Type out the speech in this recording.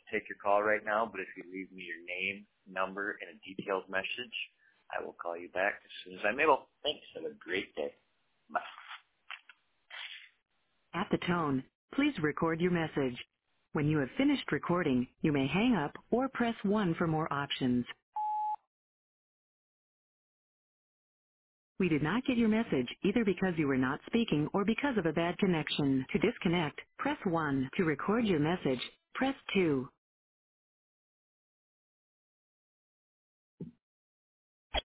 take your call right now, but if you leave me your name, number, and a detailed message, I will call you back as soon as I'm able. Thanks. Have a great day. Bye. At the tone, please record your message. When you have finished recording, you may hang up or press 1 for more options. We did not get your message either because you were not speaking or because of a bad connection. To disconnect, press 1. To record your message, press 2.